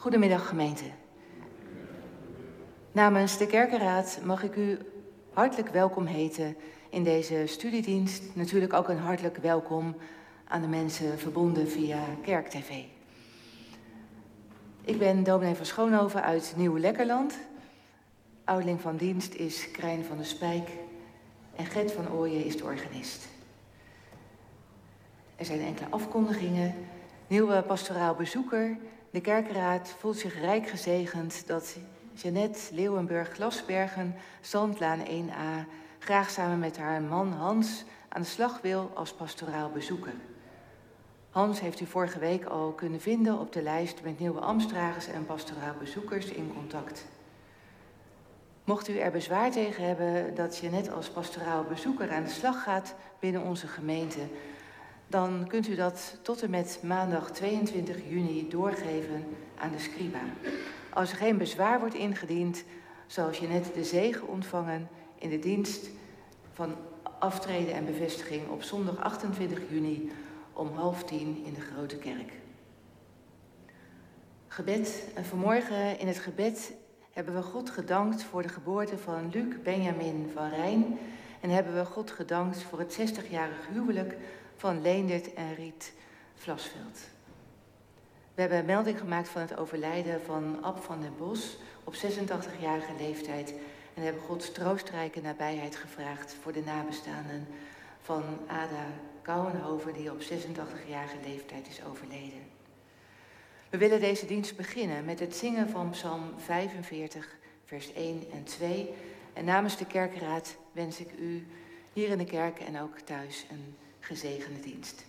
Goedemiddag gemeente. Namens de Kerkenraad mag ik u hartelijk welkom heten in deze studiedienst. Natuurlijk ook een hartelijk welkom aan de mensen verbonden via KerkTV. Ik ben dominee van Schoonhoven uit Nieuw-Lekkerland. Ouderling van dienst is Krijn van der Spijk en Gert van Ooyen is de organist. Er zijn enkele afkondigingen. Nieuwe pastoraal bezoeker. De Kerkenraad voelt zich rijk gezegend dat Jeannette Leeuwenburg-Glasbergen, Zandlaan 1a, graag samen met haar man Hans aan de slag wil als pastoraal bezoeker. Hans heeft u vorige week al kunnen vinden op de lijst met nieuwe ambtsdragers en pastoraal bezoekers in contact. Mocht u er bezwaar tegen hebben dat Jeannette als pastoraal bezoeker aan de slag gaat binnen onze gemeente, dan kunt u dat tot en met maandag 22 juni doorgeven aan de scriba. Als er geen bezwaar wordt ingediend, zal Jeannette de zegen ontvangen in de dienst van aftreden en bevestiging op zondag 28 juni om 9:30 in de Grote Kerk. Gebed. En vanmorgen in het gebed hebben we God gedankt voor de geboorte van Luc Benjamin van Rijn en hebben we God gedankt voor het 60-jarig huwelijk van Leendert en Riet Vlasveld. We hebben een melding gemaakt van het overlijden van Ab van den Bos op 86-jarige leeftijd en hebben Gods troostrijke nabijheid gevraagd voor de nabestaanden van Ada Kouwenhoven, die op 86-jarige leeftijd is overleden. We willen deze dienst beginnen met het zingen van Psalm 45, vers 1 en 2. En namens de Kerkenraad wens ik u hier in de kerk en ook thuis een gezegende dienst.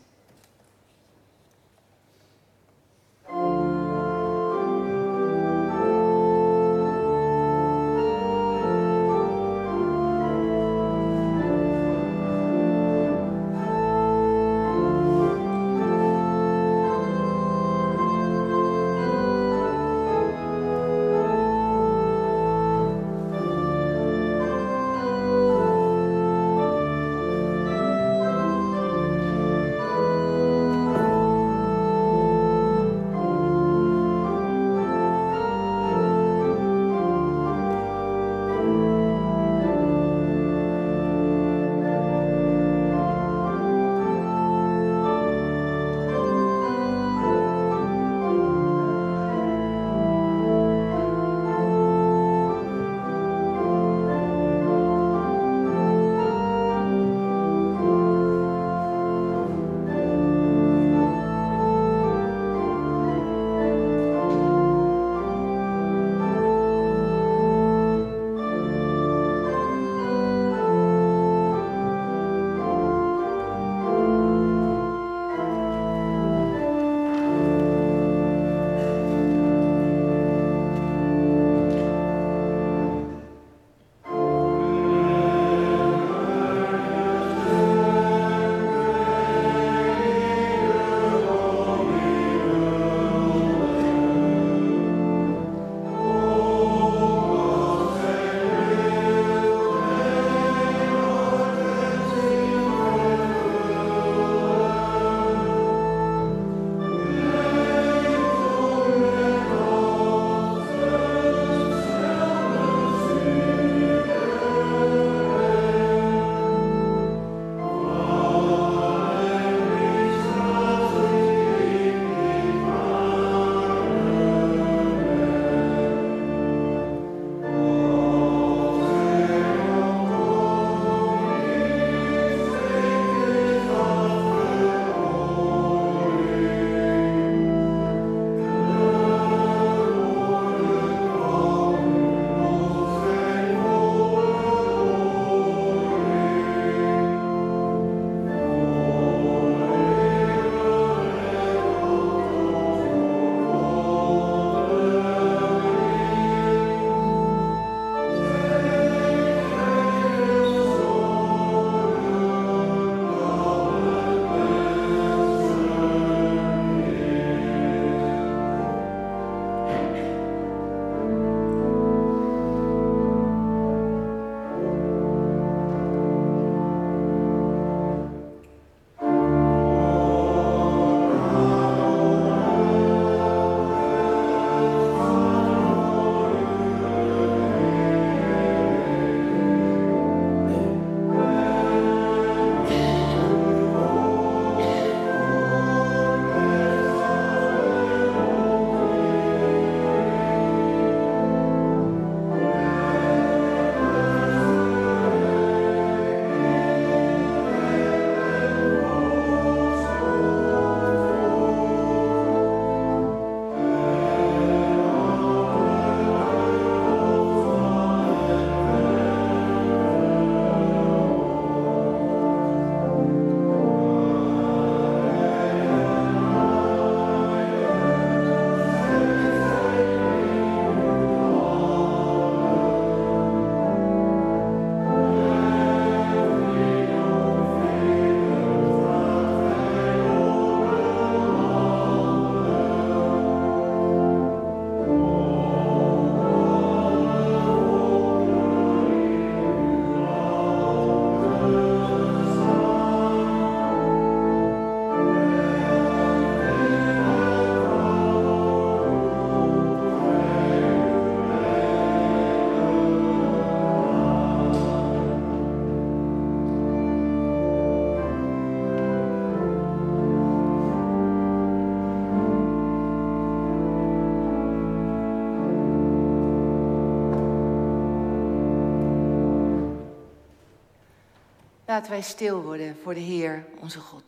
Laten wij stil worden voor de Heer, onze God.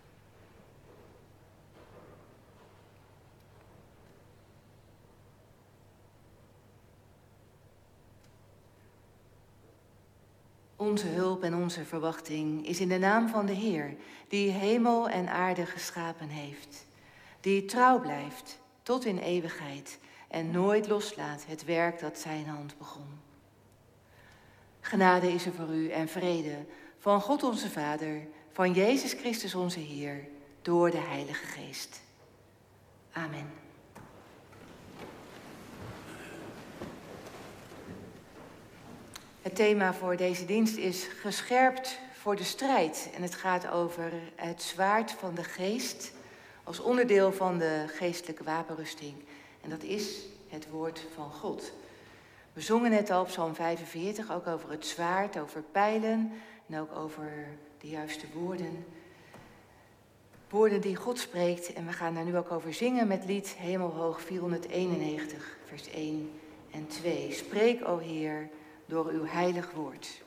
Onze hulp en onze verwachting is in de naam van de Heer, die hemel en aarde geschapen heeft, die trouw blijft tot in eeuwigheid en nooit loslaat het werk dat zijn hand begon. Genade is er voor u en vrede van God onze Vader, van Jezus Christus onze Heer, door de Heilige Geest. Amen. Het thema voor deze dienst is gescherpt voor de strijd. En het gaat over het zwaard van de geest als onderdeel van de geestelijke wapenrusting. En dat is het woord van God. We zongen net al op Psalm 45 ook over het zwaard, over pijlen en ook over de juiste woorden. Woorden die God spreekt en we gaan daar nu ook over zingen met lied Hemelhoog 491, vers 1 en 2. Spreek, o Heer, door uw heilig woord.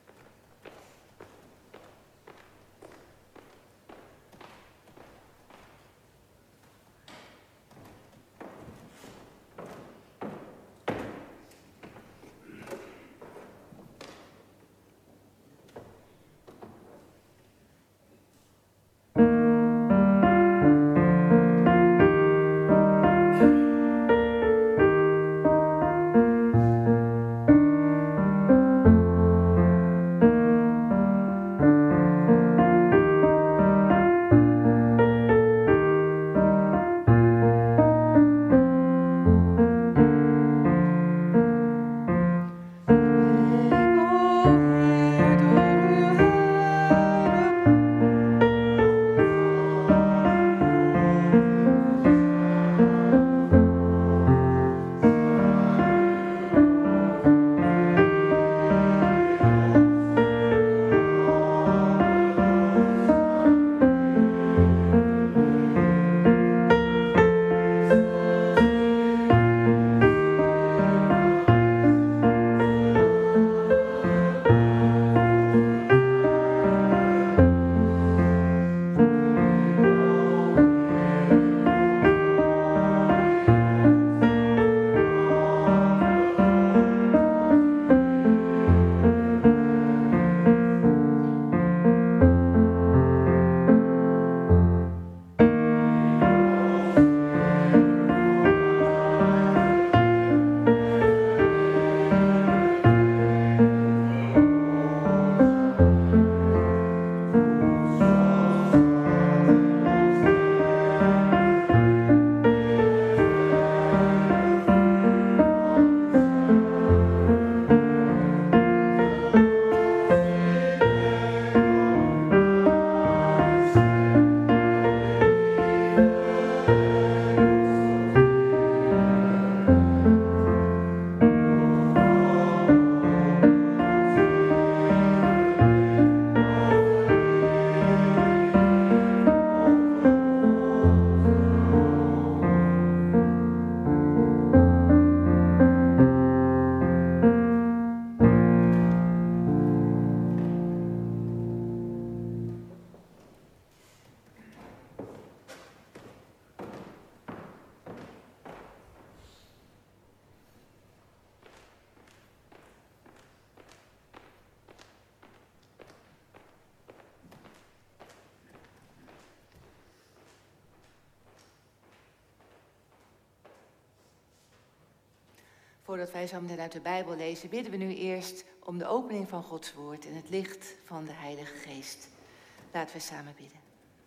Voordat wij zo meteen uit de Bijbel lezen, bidden we nu eerst om de opening van Gods woord en het licht van de Heilige Geest. Laten we samen bidden.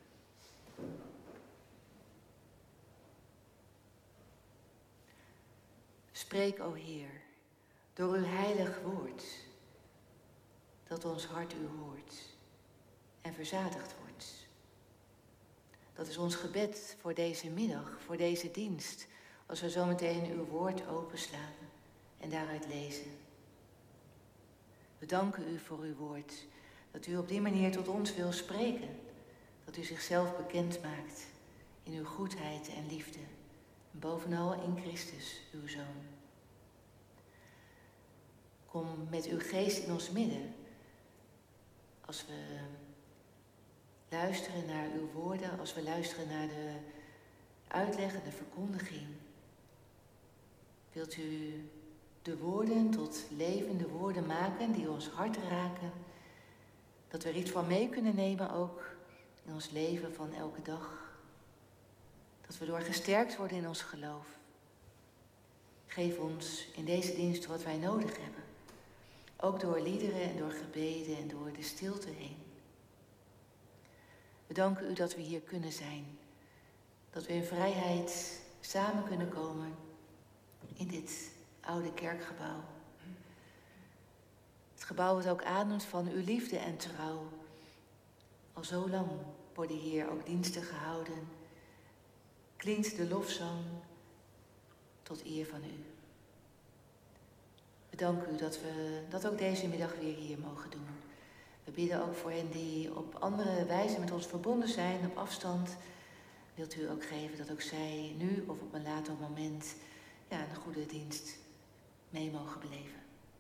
Spreek, o Heer, door uw heilig woord, dat ons hart u hoort en verzadigd wordt. Dat is ons gebed voor deze middag, voor deze dienst, als we zo meteen uw woord openslaan en daaruit lezen. We danken u voor uw woord, dat u op die manier tot ons wil spreken, dat u zichzelf bekend maakt in uw goedheid en liefde, en bovenal in Christus, uw Zoon. Kom met uw geest in ons midden, als we luisteren naar uw woorden, als we luisteren naar de uitleg en de verkondiging. Wilt u de woorden tot levende woorden maken die ons hart raken, dat we er iets van mee kunnen nemen ook in ons leven van elke dag. Dat we door gesterkt worden in ons geloof. Geef ons in deze dienst wat wij nodig hebben. Ook door liederen en door gebeden en door de stilte heen. We danken u dat we hier kunnen zijn. Dat we in vrijheid samen kunnen komen in dit oude kerkgebouw. Het gebouw wat ook ademt van uw liefde en trouw. Al zo lang worden hier ook diensten gehouden. Klinkt de lofzang tot eer van u. We danken u dat we dat ook deze middag weer hier mogen doen. We bidden ook voor hen die op andere wijze met ons verbonden zijn, op afstand. Wilt u ook geven dat ook zij nu of op een later moment een goede dienst mee mogen beleven.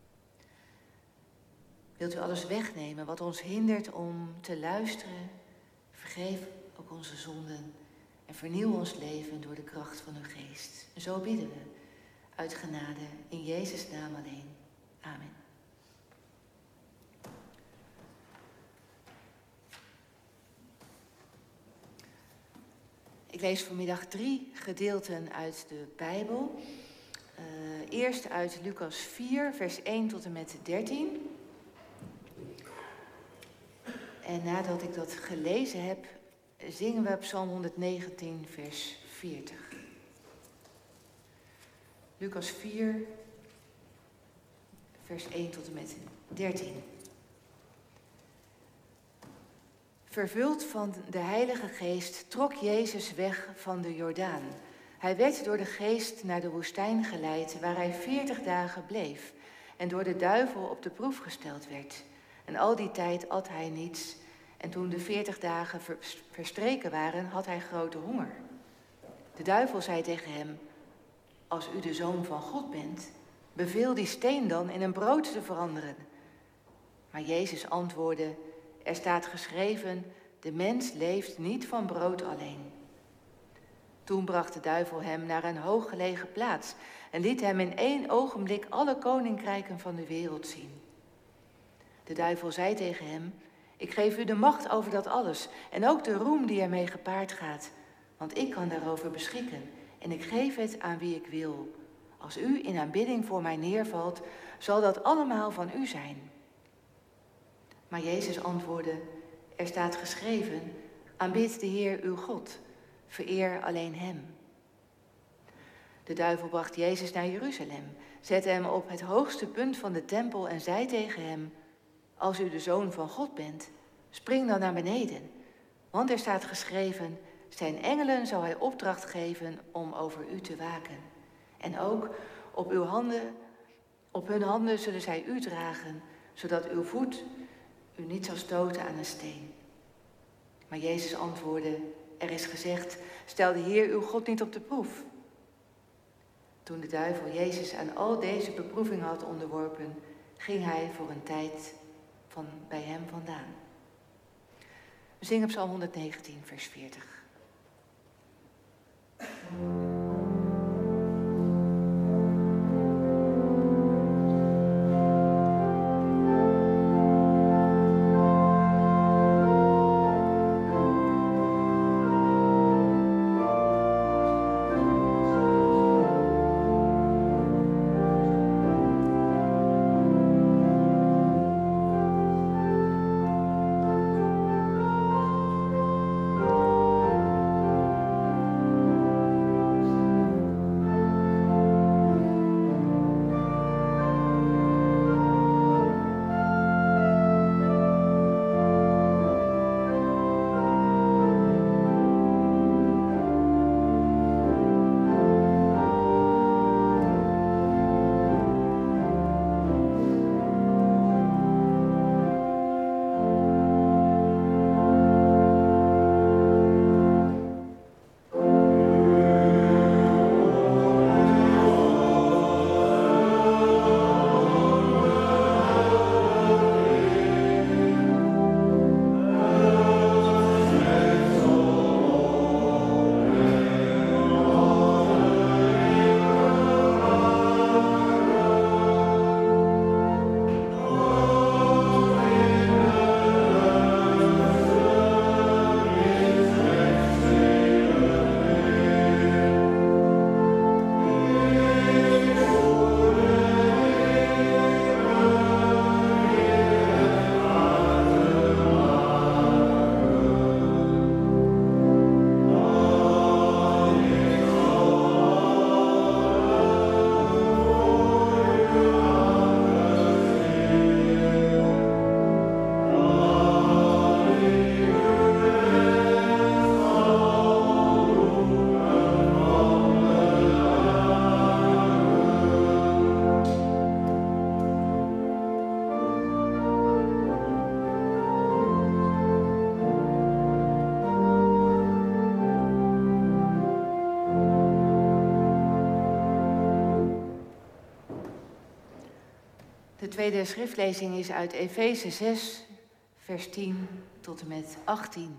Wilt u alles wegnemen wat ons hindert om te luisteren? Vergeef ook onze zonden en vernieuw ons leven door de kracht van uw geest. En zo bidden we uit genade in Jezus' naam alleen. Amen. Ik lees vanmiddag 3 gedeelten uit de Bijbel. Eerst uit Lucas 4, vers 1 tot en met 13. En nadat ik dat gelezen heb, zingen we Psalm 119, vers 40. Lucas 4, vers 1 tot en met 13. Vervuld van de Heilige Geest trok Jezus weg van de Jordaan. Hij werd door de Geest naar de woestijn geleid, waar hij 40 dagen bleef en door de duivel op de proef gesteld werd. En al die tijd at hij niets. En toen de 40 dagen verstreken waren, had hij grote honger. De duivel zei tegen hem: als u de Zoon van God bent, beveel die steen dan in een brood te veranderen. Maar Jezus antwoordde: er staat geschreven, de mens leeft niet van brood alleen. Toen bracht de duivel hem naar een hooggelegen plaats en liet hem in 1 ogenblik alle koninkrijken van de wereld zien. De duivel zei tegen hem: ik geef u de macht over dat alles en ook de roem die ermee gepaard gaat, want ik kan daarover beschikken en ik geef het aan wie ik wil. Als u in aanbidding voor mij neervalt, zal dat allemaal van u zijn. Maar Jezus antwoordde: er staat geschreven, aanbid de Heer uw God, vereer alleen hem. De duivel bracht Jezus naar Jeruzalem, zette hem op het hoogste punt van de tempel en zei tegen hem: als u de Zoon van God bent, spring dan naar beneden. Want er staat geschreven, zijn engelen zal hij opdracht geven om over u te waken. En ook op hun handen zullen zij u dragen, zodat uw voet u niet zal stoten aan een steen. Maar Jezus antwoordde: er is gezegd, stel de Heer uw God niet op de proef. Toen de duivel Jezus aan al deze beproevingen had onderworpen, ging hij voor een tijd bij hem vandaan. We zingen Psalm 119, vers 40. tweede schriftlezing is uit Efeze 6, vers 10 tot en met 18.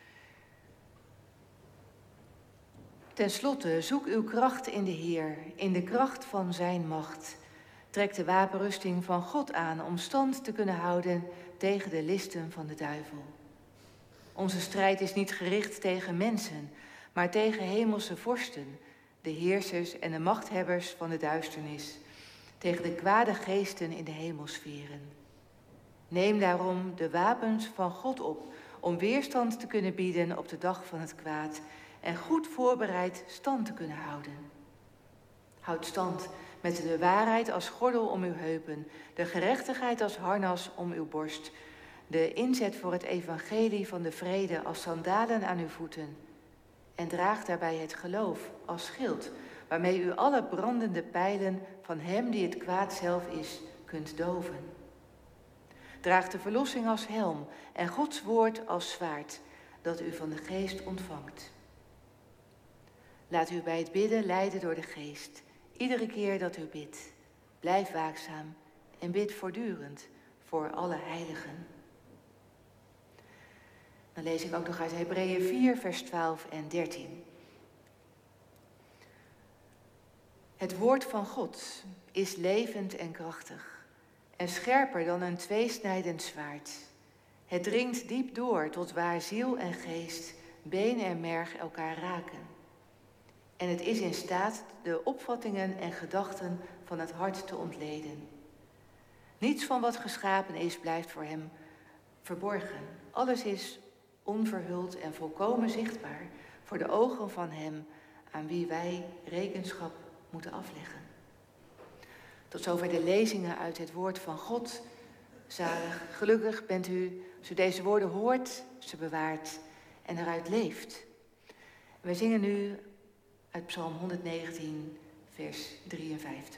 Ten slotte, zoek uw kracht in de Heer, in de kracht van zijn macht. Trek de wapenrusting van God aan om stand te kunnen houden tegen de listen van de duivel. Onze strijd is niet gericht tegen mensen, maar tegen hemelse vorsten, de heersers en de machthebbers van de duisternis, tegen de kwade geesten in de hemelsferen. Neem daarom de wapens van God op om weerstand te kunnen bieden op de dag van het kwaad en goed voorbereid stand te kunnen houden. Houd stand met de waarheid als gordel om uw heupen, de gerechtigheid als harnas om uw borst, de inzet voor het evangelie van de vrede als sandalen aan uw voeten. En draag daarbij het geloof als schild, waarmee u alle brandende pijlen van hem die het kwaad zelf is, kunt doven. Draag de verlossing als helm en Gods woord als zwaard, dat u van de geest ontvangt. Laat u bij het bidden leiden door de geest, iedere keer dat u bidt. Blijf waakzaam en bid voortdurend voor alle heiligen. Dan lees ik ook nog uit Hebreeën 4, vers 12 en 13. Het woord van God is levend en krachtig en scherper dan een tweesnijdend zwaard. Het dringt diep door tot waar ziel en geest, been en merg elkaar raken. En het is in staat de opvattingen en gedachten van het hart te ontleden. Niets van wat geschapen is blijft voor hem verborgen. Alles is onverhuld en volkomen zichtbaar voor de ogen van hem aan wie wij rekenschap moeten afleggen. Tot zover de lezingen uit het woord van God. Zalig, gelukkig bent u als u deze woorden hoort, ze bewaart en eruit leeft. Wij zingen nu uit Psalm 119, vers 53.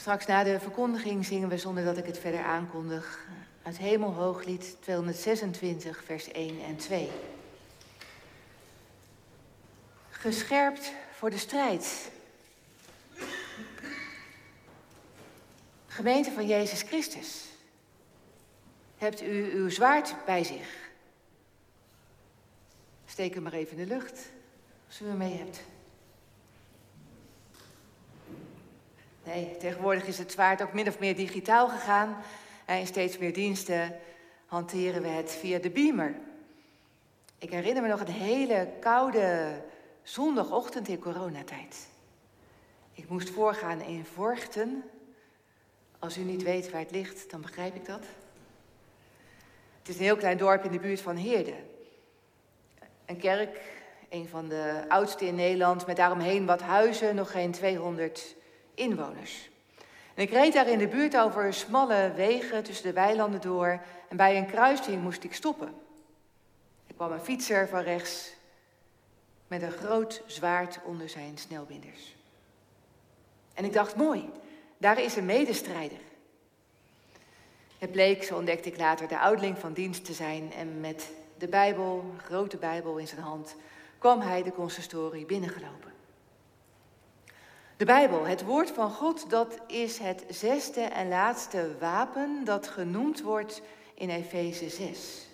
Straks na de verkondiging zingen we, zonder dat ik het verder aankondig, uit Hemelhooglied 226, vers 1 en 2. Gescherpt voor de strijd. Gemeente van Jezus Christus, hebt u uw zwaard bij zich? Steek hem maar even in de lucht, als u hem mee hebt. Nee, tegenwoordig is het zwaard ook min of meer digitaal gegaan. En in steeds meer diensten hanteren we het via de beamer. Ik herinner me nog een hele koude zondagochtend in coronatijd. Ik moest voorgaan in Vorchten. Als u niet weet waar het ligt, dan begrijp ik dat. Het is een heel klein dorp in de buurt van Heerden. Een kerk, een van de oudste in Nederland, met daaromheen wat huizen, nog geen 200 inwoners. En ik reed daar in de buurt over smalle wegen tussen de weilanden door en bij een kruising moest ik stoppen. Er kwam een fietser van rechts met een groot zwaard onder zijn snelbinders. En ik dacht, mooi, daar is een medestrijder. Het bleek, zo ontdekte ik later, de ouderling van dienst te zijn en met de Bijbel, een grote Bijbel in zijn hand, kwam hij de consistorie binnengelopen. De Bijbel, het woord van God, dat is het 6e en laatste wapen dat genoemd wordt in Efeze 6.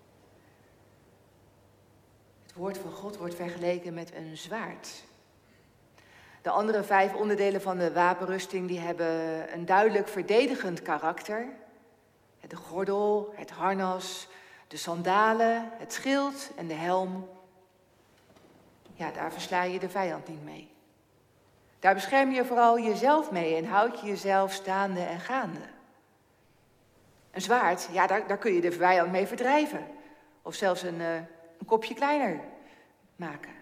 Het woord van God wordt vergeleken met een zwaard. De andere 5 onderdelen van de wapenrusting die hebben een duidelijk verdedigend karakter. De gordel, het harnas, de sandalen, het schild en de helm. Ja, daar versla je de vijand niet mee. Daar bescherm je vooral jezelf mee en houd je jezelf staande en gaande. Een zwaard, ja, daar kun je de vijand mee verdrijven. Of zelfs een kopje kleiner maken.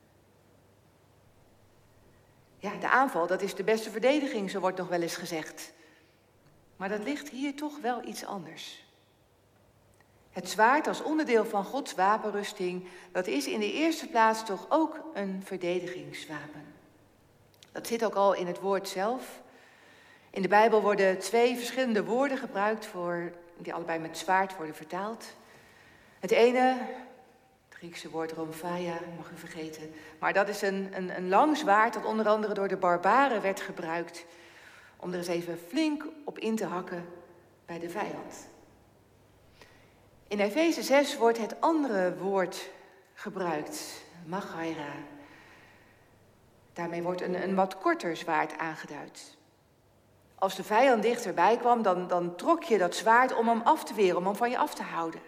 Ja, de aanval, dat is de beste verdediging, zo wordt nog wel eens gezegd. Maar dat ligt hier toch wel iets anders. Het zwaard als onderdeel van Gods wapenrusting, dat is in de eerste plaats toch ook een verdedigingswapen. Dat zit ook al in het woord zelf. In de Bijbel worden 2 verschillende woorden gebruikt die allebei met zwaard worden vertaald. Het ene, het Griekse woord rhomphaia, mag u vergeten. Maar dat is een lang zwaard dat onder andere door de barbaren werd gebruikt om er eens even flink op in te hakken bij de vijand. In Efeze 6 wordt het andere woord gebruikt, machaira. Daarmee wordt een wat korter zwaard aangeduid. Als de vijand dichterbij kwam, dan trok je dat zwaard om hem af te weren, om hem van je af te houden.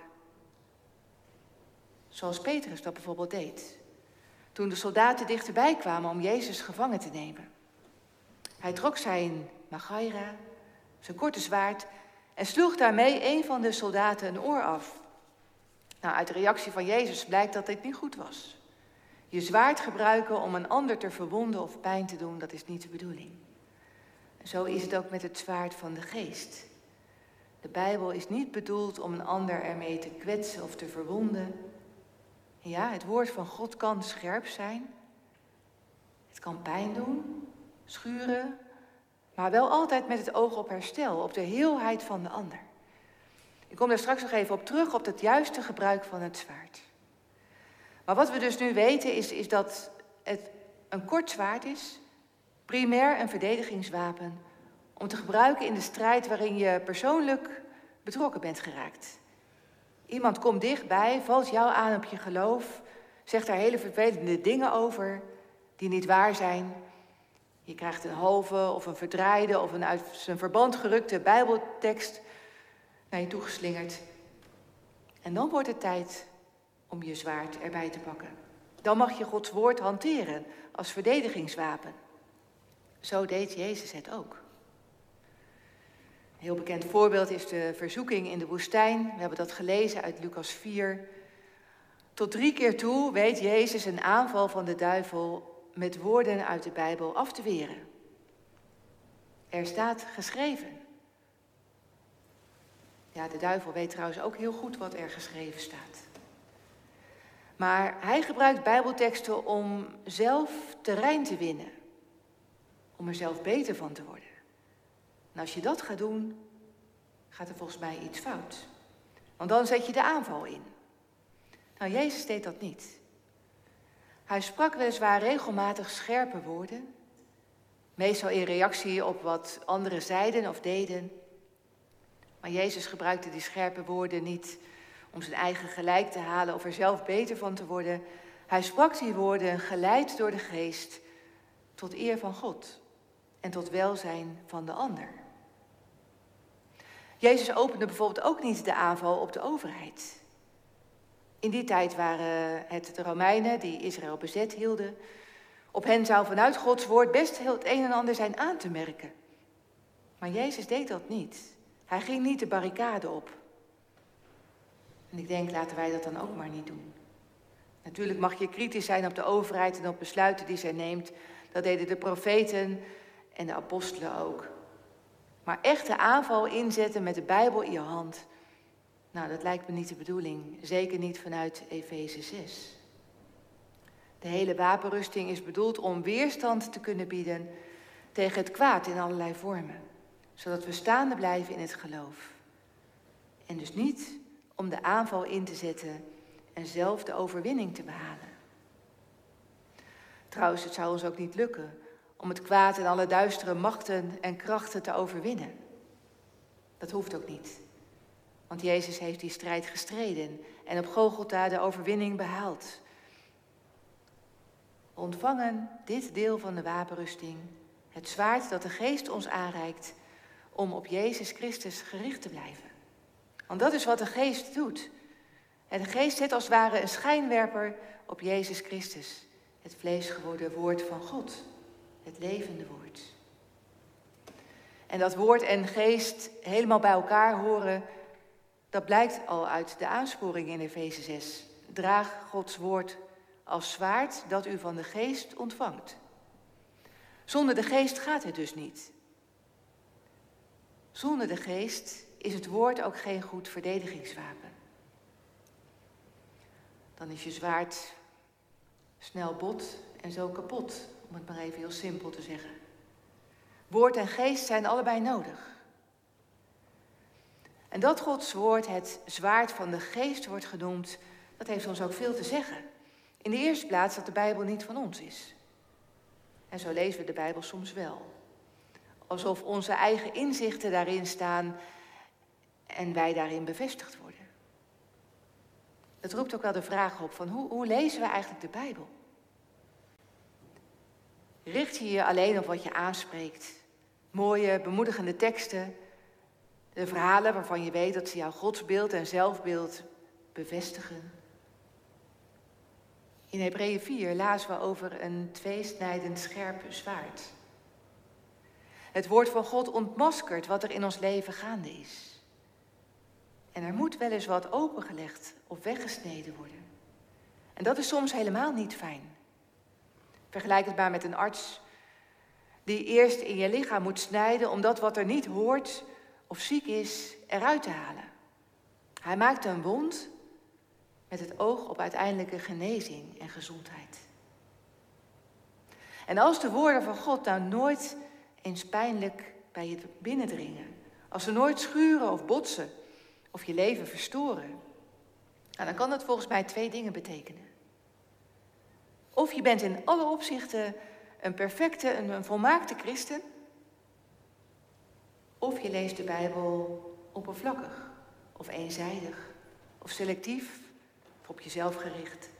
Zoals Petrus dat bijvoorbeeld deed. Toen de soldaten dichterbij kwamen om Jezus gevangen te nemen. Hij trok zijn machaira, zijn korte zwaard, en sloeg daarmee een van de soldaten een oor af. Nou, uit de reactie van Jezus blijkt dat dit niet goed was. Je zwaard gebruiken om een ander te verwonden of pijn te doen, dat is niet de bedoeling. En zo is het ook met het zwaard van de geest. De Bijbel is niet bedoeld om een ander ermee te kwetsen of te verwonden. Ja, het woord van God kan scherp zijn. Het kan pijn doen, schuren, maar wel altijd met het oog op herstel, op de heelheid van de ander. Ik kom daar straks nog even op terug, op het juiste gebruik van het zwaard. Maar wat we dus nu weten is dat het een kort zwaard is, primair een verdedigingswapen, om te gebruiken in de strijd waarin je persoonlijk betrokken bent geraakt. Iemand komt dichtbij, valt jou aan op je geloof, zegt daar hele vervelende dingen over die niet waar zijn. Je krijgt een halve of een verdraaide of een uit zijn verband gerukte Bijbeltekst naar je toegeslingerd. En dan wordt het tijd om je zwaard erbij te pakken. Dan mag je Gods woord hanteren als verdedigingswapen. Zo deed Jezus het ook. Een heel bekend voorbeeld is de verzoeking in de woestijn. We hebben dat gelezen uit Lucas 4. Tot 3 keer toe weet Jezus een aanval van de duivel met woorden uit de Bijbel af te weren. Er staat geschreven. Ja, de duivel weet trouwens ook heel goed wat er geschreven staat. Maar hij gebruikt Bijbelteksten om zelf terrein te winnen. Om er zelf beter van te worden. En als je dat gaat doen, gaat er volgens mij iets fout. Want dan zet je de aanval in. Nou, Jezus deed dat niet. Hij sprak weliswaar regelmatig scherpe woorden, meestal in reactie op wat anderen zeiden of deden. Maar Jezus gebruikte die scherpe woorden niet om zijn eigen gelijk te halen of er zelf beter van te worden. Hij sprak die woorden geleid door de Geest tot eer van God en tot welzijn van de ander. Jezus opende bijvoorbeeld ook niet de aanval op de overheid. In die tijd waren het de Romeinen die Israël bezet hielden. Op hen zou vanuit Gods woord best heel het een en ander zijn aan te merken. Maar Jezus deed dat niet. Hij ging niet de barricade op. En ik denk, laten wij dat dan ook maar niet doen. Natuurlijk mag je kritisch zijn op de overheid en op besluiten die zij neemt. Dat deden de profeten en de apostelen ook. Maar echt de aanval inzetten met de Bijbel in je hand, nou, dat lijkt me niet de bedoeling. Zeker niet vanuit Efeze 6. De hele wapenrusting is bedoeld om weerstand te kunnen bieden tegen het kwaad in allerlei vormen. Zodat we staande blijven in het geloof. En dus niet om de aanval in te zetten en zelf de overwinning te behalen. Trouwens, het zou ons ook niet lukken om het kwaad en alle duistere machten en krachten te overwinnen. Dat hoeft ook niet. Want Jezus heeft die strijd gestreden en op Golgotha de overwinning behaald. We ontvangen dit deel van de wapenrusting, het zwaard dat de Geest ons aanreikt, om op Jezus Christus gericht te blijven. Want dat is wat de Geest doet. En de Geest zet als het ware een schijnwerper op Jezus Christus, het vlees geworden woord van God, het levende woord. En dat woord en geest helemaal bij elkaar horen, dat blijkt al uit de aansporing in Efeze 6. Draag Gods woord als zwaard dat u van de Geest ontvangt. Zonder de Geest gaat het dus niet. Zonder de Geest is het woord ook geen goed verdedigingswapen. Dan is je zwaard snel bot en zo kapot, om het maar even heel simpel te zeggen. Woord en geest zijn allebei nodig. En dat Gods woord het zwaard van de Geest wordt genoemd, dat heeft ons ook veel te zeggen. In de eerste plaats dat de Bijbel niet van ons is. En zo lezen we de Bijbel soms wel. Alsof onze eigen inzichten daarin staan en wij daarin bevestigd worden. Het roept ook wel de vraag op van hoe lezen we eigenlijk de Bijbel? Richt je je alleen op wat je aanspreekt? Mooie, bemoedigende teksten, de verhalen waarvan je weet dat ze jouw godsbeeld en zelfbeeld bevestigen. In Hebreeën 4 lazen we over een tweesnijdend scherp zwaard. Het woord van God ontmaskert wat er in ons leven gaande is. En er moet wel eens wat opengelegd of weggesneden worden. En dat is soms helemaal niet fijn. Vergelijk het maar met een arts die eerst in je lichaam moet snijden om dat wat er niet hoort of ziek is eruit te halen. Hij maakt een wond met het oog op uiteindelijke genezing en gezondheid. En als de woorden van God nou nooit eens pijnlijk bij je binnendringen, als ze nooit schuren of botsen of je leven verstoren, nou, dan kan dat volgens mij 2 dingen betekenen. Of je bent in alle opzichten een perfecte, een volmaakte christen, of je leest de Bijbel oppervlakkig of eenzijdig of selectief of op jezelf gericht.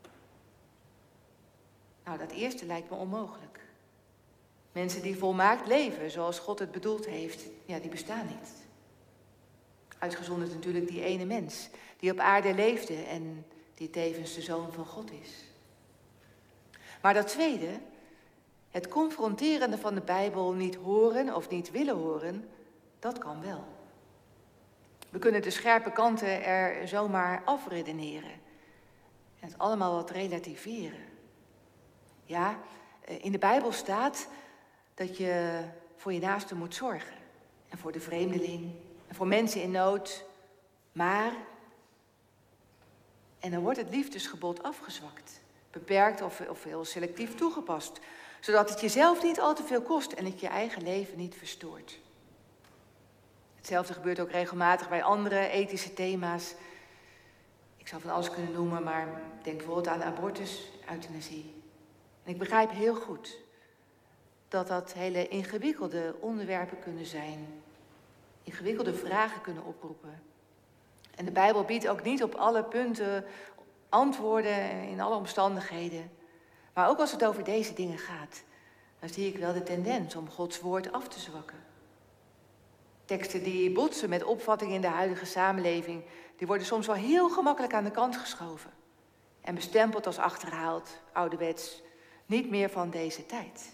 Nou, dat eerste lijkt me onmogelijk. Mensen die volmaakt leven zoals God het bedoeld heeft, ja, die bestaan niet. Uitgezonderd natuurlijk die ene mens die op aarde leefde en die tevens de Zoon van God is. Maar dat tweede, het confronterende van de Bijbel niet horen of niet willen horen, dat kan wel. We kunnen de scherpe kanten er zomaar afredeneren en het allemaal wat relativeren. Ja, in de Bijbel staat dat je voor je naaste moet zorgen. En voor de vreemdeling en voor mensen in nood. Maar, en dan wordt het liefdesgebod afgezwakt. Beperkt of heel selectief toegepast. Zodat het jezelf niet al te veel kost en het je eigen leven niet verstoort. Hetzelfde gebeurt ook regelmatig bij andere ethische thema's. Ik zou van alles kunnen noemen, maar denk bijvoorbeeld aan abortus, euthanasie. En ik begrijp heel goed dat dat hele ingewikkelde onderwerpen kunnen zijn. Ingewikkelde vragen kunnen oproepen. En de Bijbel biedt ook niet op alle punten antwoorden in alle omstandigheden. Maar ook als het over deze dingen gaat, dan zie ik wel de tendens om Gods woord af te zwakken. Teksten die botsen met opvattingen in de huidige samenleving, die worden soms wel heel gemakkelijk aan de kant geschoven. En bestempeld als achterhaald, ouderwets, niet meer van deze tijd.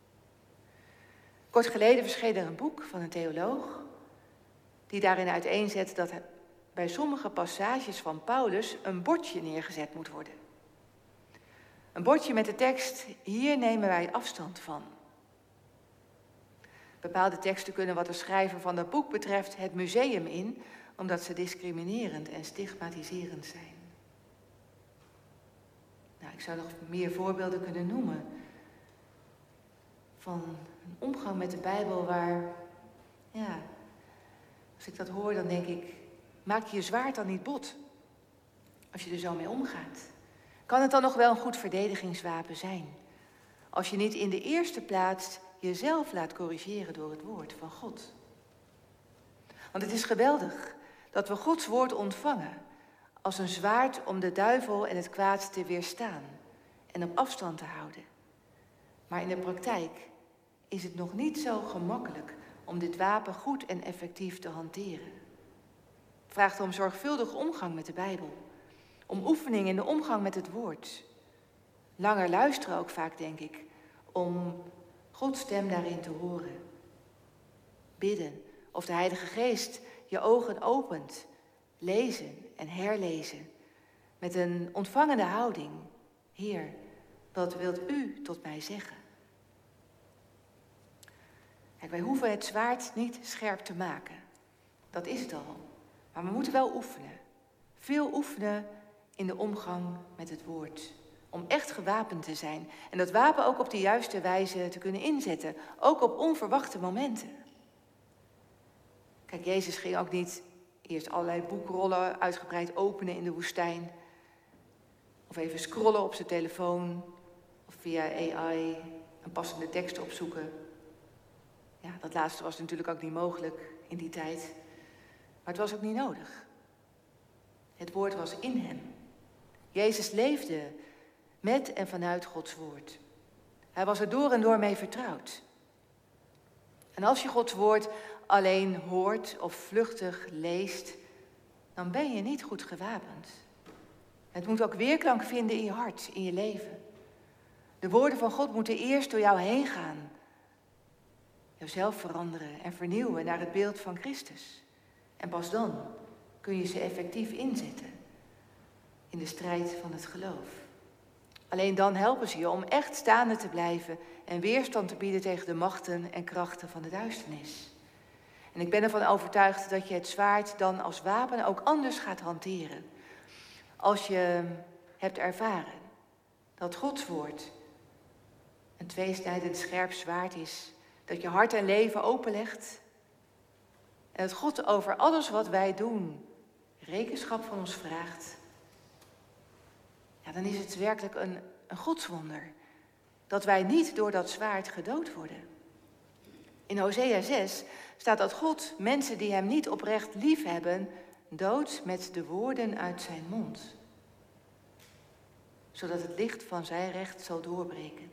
Kort geleden verscheen er een boek van een theoloog, die daarin uiteenzet dat bij sommige passages van Paulus een bordje neergezet moet worden. Een bordje met de tekst, hier nemen wij afstand van. Bepaalde teksten kunnen wat de schrijver van dat boek betreft het museum in, omdat ze discriminerend en stigmatiserend zijn. Nou, ik zou nog meer voorbeelden kunnen noemen van een omgang met de Bijbel waar, ja, als ik dat hoor dan denk ik, maak je zwaard dan niet bot als je er zo mee omgaat. Kan het dan nog wel een goed verdedigingswapen zijn als je niet in de eerste plaats jezelf laat corrigeren door het woord van God? Want het is geweldig dat we Gods woord ontvangen als een zwaard om de duivel en het kwaad te weerstaan en op afstand te houden. Maar in de praktijk is het nog niet zo gemakkelijk om dit wapen goed en effectief te hanteren. Het vraagt om zorgvuldige omgang met de Bijbel, om oefening in de omgang met het woord. Langer luisteren ook vaak, denk ik, om Gods stem daarin te horen. Bidden of de Heilige Geest je ogen opent. Lezen en herlezen. Met een ontvangende houding. Heer, wat wilt u tot mij zeggen? Kijk, wij hoeven het zwaard niet scherp te maken. Dat is het al. Maar we moeten wel oefenen. Veel oefenen in de omgang met het woord. Om echt gewapend te zijn. En dat wapen ook op de juiste wijze te kunnen inzetten. Ook op onverwachte momenten. Kijk, Jezus ging ook niet eerst allerlei boekrollen uitgebreid openen in de woestijn. Of even scrollen op zijn telefoon. Of via AI een passende tekst opzoeken. Ja, dat laatste was natuurlijk ook niet mogelijk in die tijd. Maar het was ook niet nodig. Het woord was in hem. Jezus leefde met en vanuit Gods woord. Hij was er door en door mee vertrouwd. En als je Gods woord alleen hoort of vluchtig leest, dan ben je niet goed gewapend. Het moet ook weerklank vinden in je hart, in je leven. De woorden van God moeten eerst door jou heen gaan. Jouzelf veranderen en vernieuwen naar het beeld van Christus. En pas dan kun je ze effectief inzetten in de strijd van het geloof. Alleen dan helpen ze je om echt staande te blijven en weerstand te bieden tegen de machten en krachten van de duisternis. En ik ben ervan overtuigd dat je het zwaard dan als wapen ook anders gaat hanteren. Als je hebt ervaren dat Gods woord een tweesnijdend scherp zwaard is, dat je hart en leven openlegt en dat God over alles wat wij doen rekenschap van ons vraagt, ja, dan is het werkelijk een godswonder dat wij niet door dat zwaard gedood worden. In Hosea 6 staat dat God mensen die hem niet oprecht lief hebben, doodt met de woorden uit zijn mond. Zodat het licht van zijn recht zal doorbreken.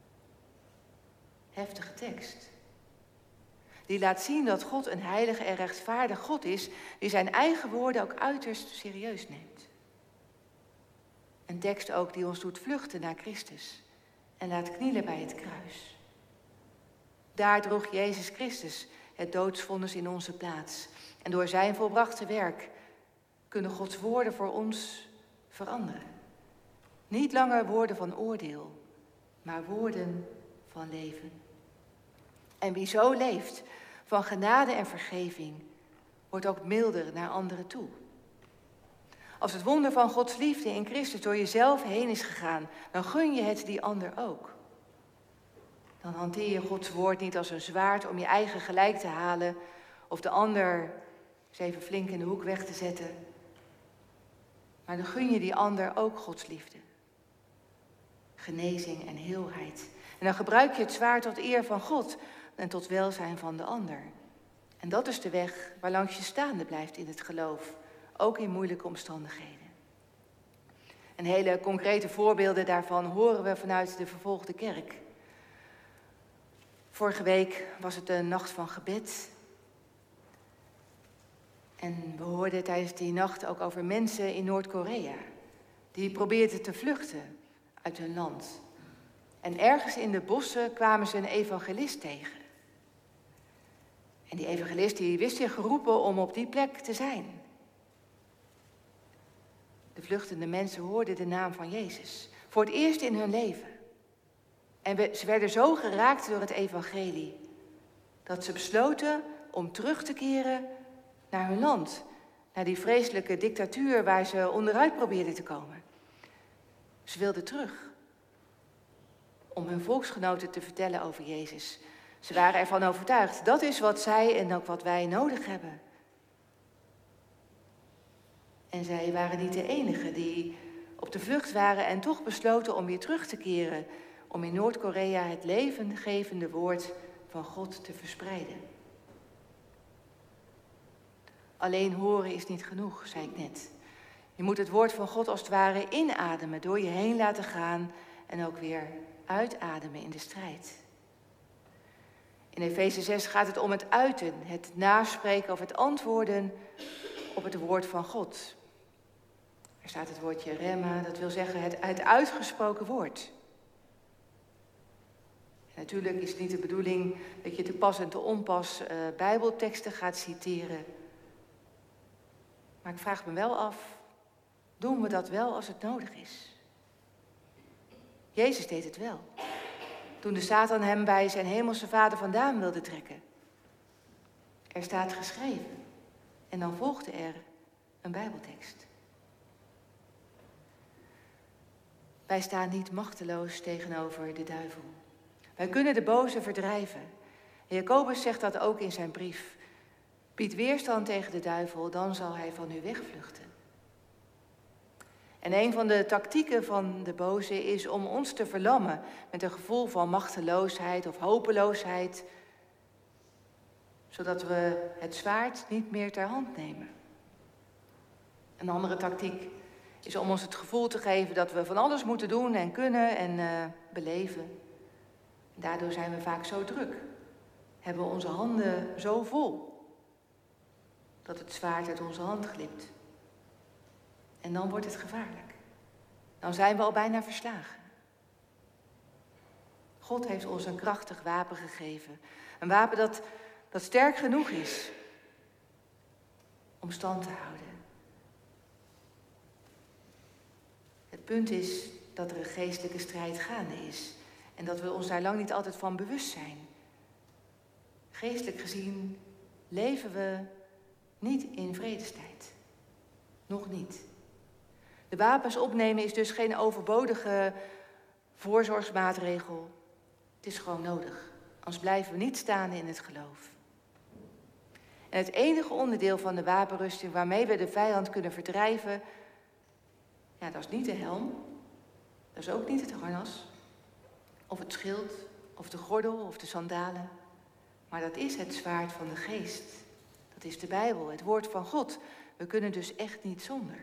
Heftige tekst. Die laat zien dat God een heilige en rechtvaardig God is, die zijn eigen woorden ook uiterst serieus neemt. Een tekst ook die ons doet vluchten naar Christus en laat knielen bij het kruis. Daar droeg Jezus Christus het doodsvonnis in onze plaats. En door zijn volbrachte werk kunnen Gods woorden voor ons veranderen. Niet langer woorden van oordeel, maar woorden van leven. En wie zo leeft, van genade en vergeving, wordt ook milder naar anderen toe. Als het wonder van Gods liefde in Christus door jezelf heen is gegaan, dan gun je het die ander ook. Dan hanteer je Gods woord niet als een zwaard om je eigen gelijk te halen Of de ander eens even flink in de hoek weg te zetten. Maar dan gun je die ander ook Gods liefde. Genezing en heelheid. En dan gebruik je het zwaard tot eer van God en tot welzijn van de ander. En dat is de weg waarlangs je staande blijft in het geloof. Ook in moeilijke omstandigheden. En hele concrete voorbeelden daarvan horen we vanuit de vervolgde kerk. Vorige week was het een nacht van gebed. En we hoorden tijdens die nacht ook over mensen in Noord-Korea. Die probeerden te vluchten uit hun land. En ergens in de bossen kwamen ze een evangelist tegen. En die evangelist die wist zich geroepen om op die plek te zijn. De vluchtende mensen hoorden de naam van Jezus. Voor het eerst in hun leven. En ze werden zo geraakt door het evangelie. Dat ze besloten om terug te keren naar hun land. Naar die vreselijke dictatuur waar ze onderuit probeerden te komen. Ze wilden terug. Om hun volksgenoten te vertellen over Jezus. Ze waren ervan overtuigd. Dat is wat zij en ook wat wij nodig hebben. En zij waren niet de enigen die op de vlucht waren en toch besloten om weer terug te keren. Om in Noord-Korea het levengevende woord van God te verspreiden. Alleen horen is niet genoeg, zei ik net. Je moet het woord van God als het ware inademen, door je heen laten gaan en ook weer uitademen in de strijd. In Efeze 6 gaat het om het uiten, het naspreken of het antwoorden op het woord van God. Er staat het woordje remma, dat wil zeggen het uitgesproken woord. En natuurlijk is het niet de bedoeling dat je te pas en te onpas bijbelteksten gaat citeren. Maar ik vraag me wel af, doen we dat wel als het nodig is? Jezus deed het wel. Toen de Satan hem bij zijn hemelse vader vandaan wilde trekken. Er staat geschreven. En dan volgde er een bijbeltekst. Wij staan niet machteloos tegenover de duivel. Wij kunnen de boze verdrijven. En Jacobus zegt dat ook in zijn brief. Bied weerstand tegen de duivel, dan zal hij van u wegvluchten. En een van de tactieken van de boze is om ons te verlammen met een gevoel van machteloosheid of hopeloosheid, zodat we het zwaard niet meer ter hand nemen. Een andere tactiek is om ons het gevoel te geven dat we van alles moeten doen en kunnen en beleven. Daardoor zijn we vaak zo druk, hebben we onze handen zo vol, dat het zwaard uit onze hand glipt. En dan wordt het gevaarlijk. Dan zijn we al bijna verslagen. God heeft ons een krachtig wapen gegeven. Een wapen dat sterk genoeg is om stand te houden. Het punt is dat er een geestelijke strijd gaande is. En dat we ons daar lang niet altijd van bewust zijn. Geestelijk gezien leven we niet in vredestijd. Nog niet. De wapens opnemen is dus geen overbodige voorzorgsmaatregel. Het is gewoon nodig. Anders blijven we niet staan in het geloof. En het enige onderdeel van de wapenrusting waarmee we de vijand kunnen verdrijven, ja, dat is niet de helm. Dat is ook niet het harnas. Of het schild, of de gordel, of de sandalen. Maar dat is het zwaard van de geest. Dat is de Bijbel, het woord van God. We kunnen dus echt niet zonder.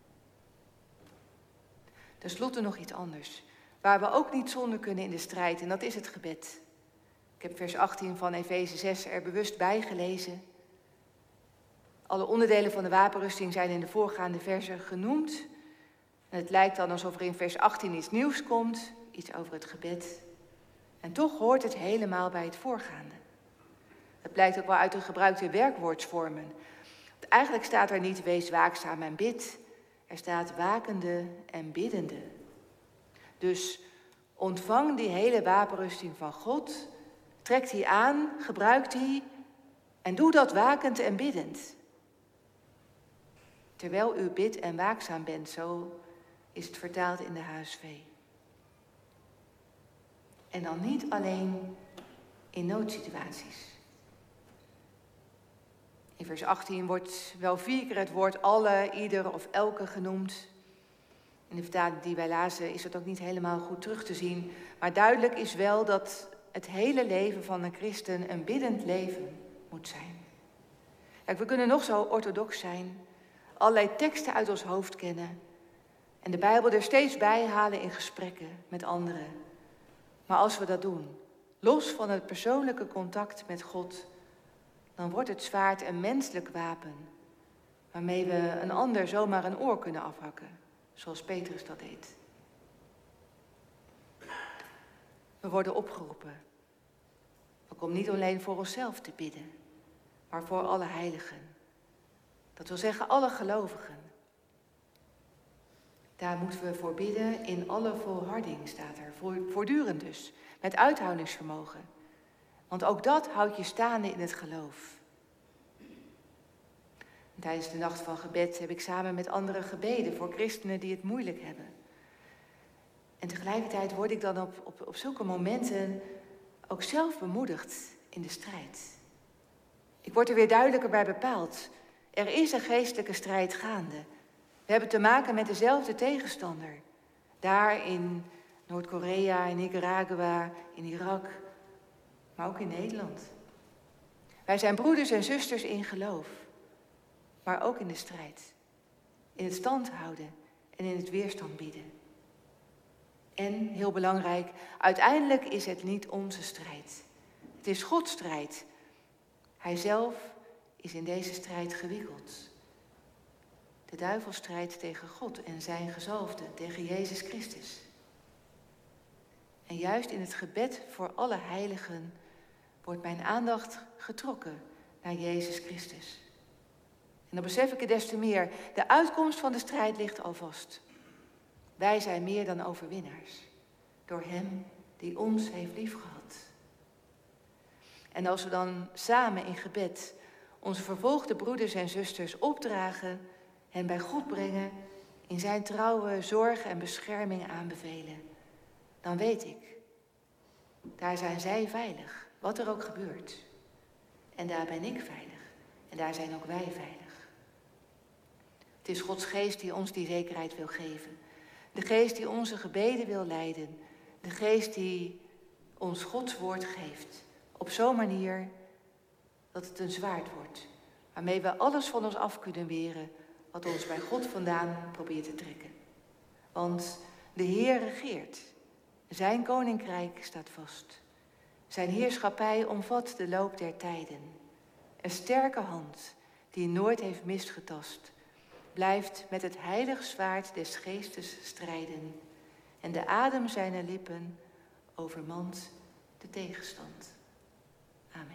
Ten slotte nog iets anders. Waar we ook niet zonder kunnen in de strijd, en dat is het gebed. Ik heb vers 18 van Efeze 6 er bewust bij gelezen. Alle onderdelen van de wapenrusting zijn in de voorgaande versen genoemd. En het lijkt dan alsof er in vers 18 iets nieuws komt, iets over het gebed. En toch hoort het helemaal bij het voorgaande. Het blijkt ook wel uit de gebruikte werkwoordsvormen. Eigenlijk staat er niet wees waakzaam en bid. Er staat wakende en biddende. Dus ontvang die hele wapenrusting van God. Trek die aan, gebruik die en doe dat wakend en biddend. Terwijl u bidt en waakzaam bent, zo is het vertaald in de HSV. En dan niet alleen in noodsituaties. In vers 18 wordt wel 4 keer het woord alle, ieder of elke genoemd. In de vertaling die wij lazen is dat ook niet helemaal goed terug te zien. Maar duidelijk is wel dat het hele leven van een christen een biddend leven moet zijn. Kijk, we kunnen nog zo orthodox zijn, allerlei teksten uit ons hoofd kennen en de Bijbel er steeds bij halen in gesprekken met anderen. Maar als we dat doen, los van het persoonlijke contact met God, dan wordt het zwaard een menselijk wapen, waarmee we een ander zomaar een oor kunnen afhakken, zoals Petrus dat deed. We worden opgeroepen, ook om niet alleen voor onszelf te bidden, maar voor alle heiligen. Dat wil zeggen alle gelovigen. Daar moeten we voor bidden in alle volharding, staat er. Voortdurend dus, met uithoudingsvermogen. Want ook dat houdt je staande in het geloof. En tijdens de nacht van gebed heb ik samen met anderen gebeden voor christenen die het moeilijk hebben. En tegelijkertijd word ik dan op zulke momenten ook zelf bemoedigd in de strijd. Ik word er weer duidelijker bij bepaald. Er is een geestelijke strijd gaande. We hebben te maken met dezelfde tegenstander. Daar in Noord-Korea, in Nicaragua, in Irak, maar ook in Nederland. Wij zijn broeders en zusters in geloof, maar ook in de strijd. In het stand houden en in het weerstand bieden. En, heel belangrijk, uiteindelijk is het niet onze strijd. Het is Gods strijd. Hij zelf is in deze strijd gewikkeld. De duivel strijdt tegen God en zijn gezalfde, tegen Jezus Christus. En juist in het gebed voor alle heiligen wordt mijn aandacht getrokken naar Jezus Christus. En dan besef ik het des te meer. De uitkomst van de strijd ligt al vast. Wij zijn meer dan overwinnaars. Door hem die ons heeft liefgehad. En als we dan samen in gebed onze vervolgde broeders en zusters opdragen, hen bij God brengen, in zijn trouwe zorg en bescherming aanbevelen, dan weet ik, daar zijn zij veilig, wat er ook gebeurt. En daar ben ik veilig en daar zijn ook wij veilig. Het is Gods geest die ons die zekerheid wil geven. De geest die onze gebeden wil leiden. De geest die ons Gods woord geeft. Op zo'n manier dat het een zwaard wordt. Waarmee we alles van ons af kunnen weren wat ons bij God vandaan probeert te trekken. Want de Heer regeert. Zijn koninkrijk staat vast. Zijn heerschappij omvat de loop der tijden. Een sterke hand die nooit heeft misgetast, blijft met het heilig zwaard des geestes strijden. En de adem zijner lippen overmand de tegenstand. Amen.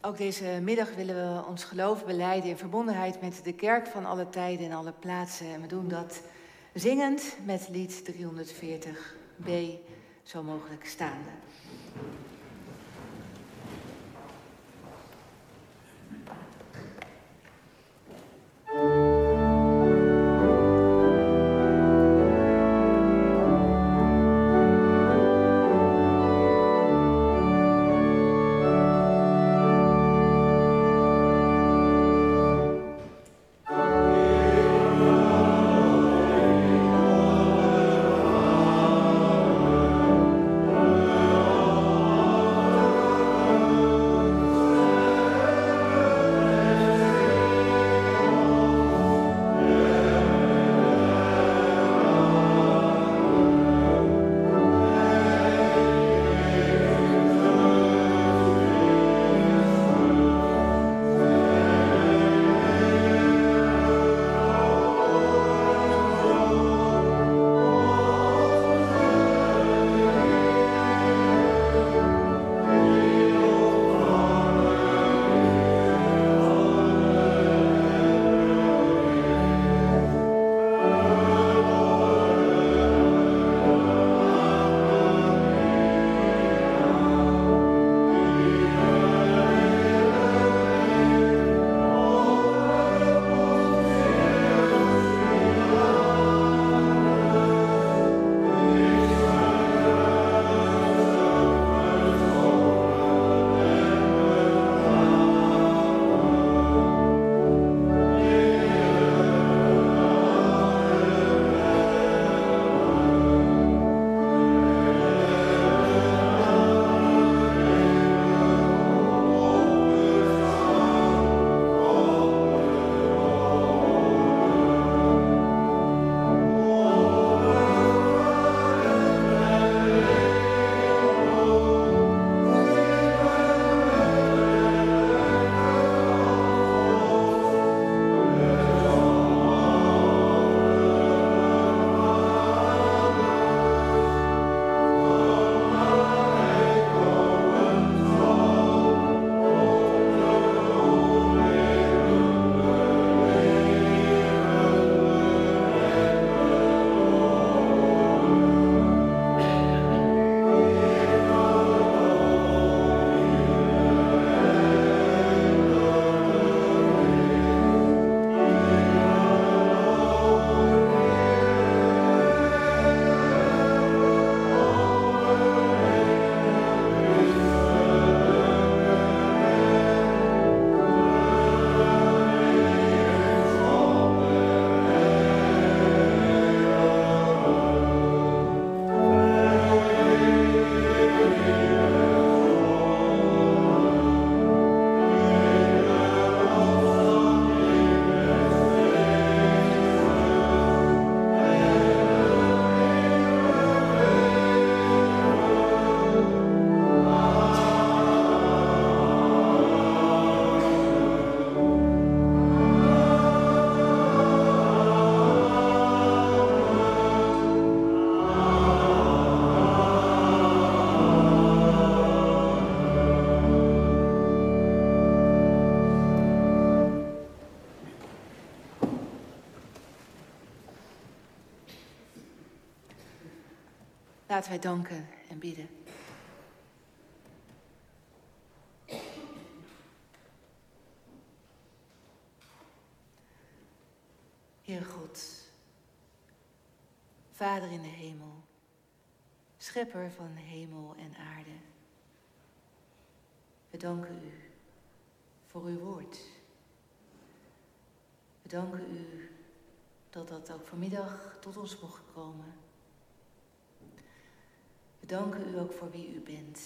Ook deze middag willen we ons geloof belijden in verbondenheid met de kerk van alle tijden en alle plaatsen. En we doen dat zingend met lied 340b, zo mogelijk staande. Laten wij danken en bidden. Heere God, Vader in de hemel, Schepper van hemel en aarde. We danken u voor uw woord. We danken u dat dat ook vanmiddag tot ons mocht komen. We danken u ook voor wie u bent.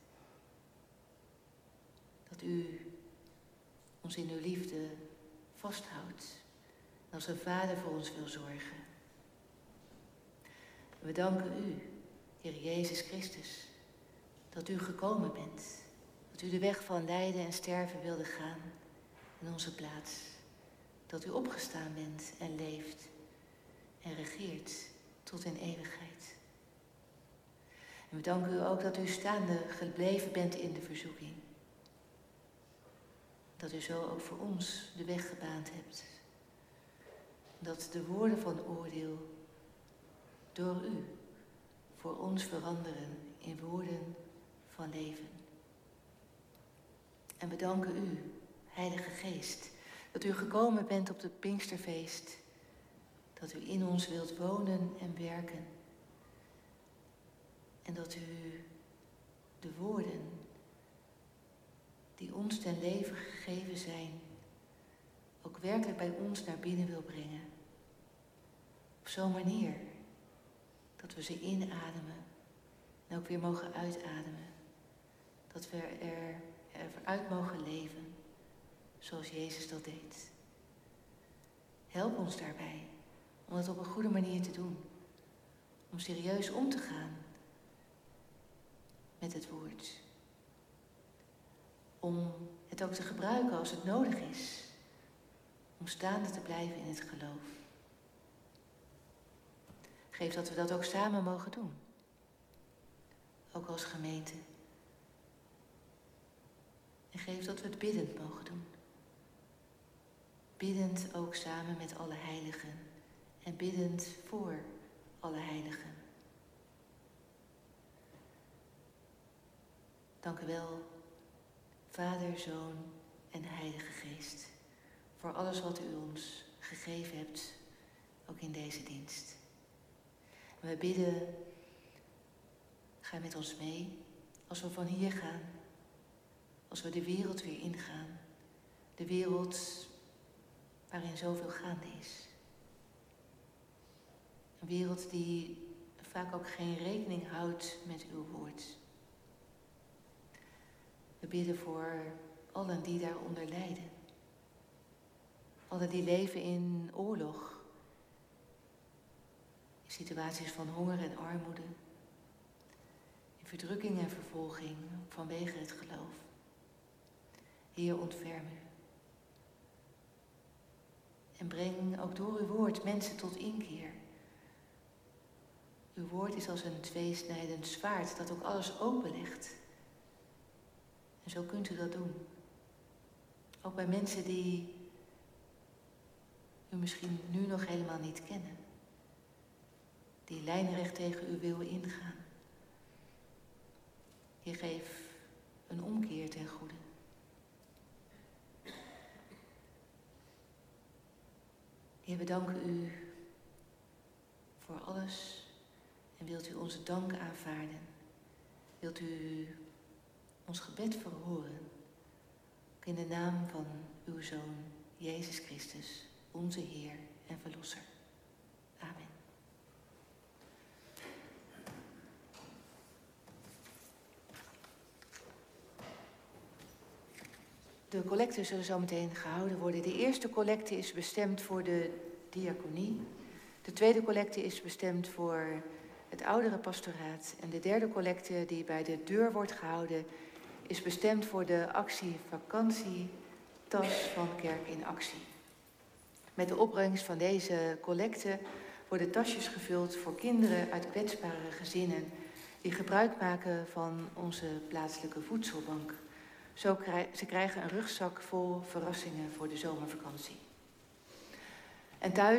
Dat u ons in uw liefde vasthoudt en als een vader voor ons wil zorgen. En we danken u, Heer Jezus Christus, dat u gekomen bent. Dat u de weg van lijden en sterven wilde gaan in onze plaats. Dat u opgestaan bent en leeft en regeert tot in eeuwigheid. En we danken u ook dat u staande gebleven bent in de verzoeking. Dat u zo ook voor ons de weg gebaand hebt. Dat de woorden van oordeel door u voor ons veranderen in woorden van leven. En we danken u, Heilige Geest, dat u gekomen bent op het Pinksterfeest. Dat u in ons wilt wonen en werken. En dat u de woorden die ons ten leven gegeven zijn, ook werkelijk bij ons naar binnen wil brengen. Op zo'n manier dat we ze inademen en ook weer mogen uitademen. Dat we eruit mogen leven zoals Jezus dat deed. Help ons daarbij om het op een goede manier te doen. Om serieus om te gaan met het woord. Om het ook te gebruiken als het nodig is. Om staande te blijven in het geloof. Geef dat we dat ook samen mogen doen. Ook als gemeente. En geef dat we het biddend mogen doen. Biddend ook samen met alle heiligen. En biddend voor alle heiligen. Dank u wel, Vader, Zoon en Heilige Geest, voor alles wat u ons gegeven hebt, ook in deze dienst. En we bidden, ga met ons mee, als we van hier gaan, als we de wereld weer ingaan, de wereld waarin zoveel gaande is. Een wereld die vaak ook geen rekening houdt met uw woord. We bidden voor allen die daaronder lijden. Allen die leven in oorlog. In situaties van honger en armoede. In verdrukking en vervolging vanwege het geloof. Heer, ontferm u. En breng ook door uw woord mensen tot inkeer. Uw woord is als een tweesnijdend zwaard dat ook alles openlegt. En zo kunt u dat doen. Ook bij mensen die u misschien nu nog helemaal niet kennen. Die lijnrecht tegen uw wil ingaan. Heer, geef een omkeer ten goede. Heer, we danken u voor alles. En wilt u onze dank aanvaarden? Wilt u ons gebed verhoren? Ook in de naam van uw Zoon, Jezus Christus, onze Heer en Verlosser. Amen. De collecten zullen zo meteen gehouden worden. De eerste collecte is bestemd voor de diaconie. De tweede collecte is bestemd voor het oudere pastoraat. En de derde collecte die bij de deur wordt gehouden is bestemd voor de actie Vakantie Tas van Kerk in Actie. Met de opbrengst van deze collecte worden tasjes gevuld voor kinderen uit kwetsbare gezinnen die gebruik maken van onze plaatselijke voedselbank. Ze krijgen een rugzak vol verrassingen voor de zomervakantie. En thuis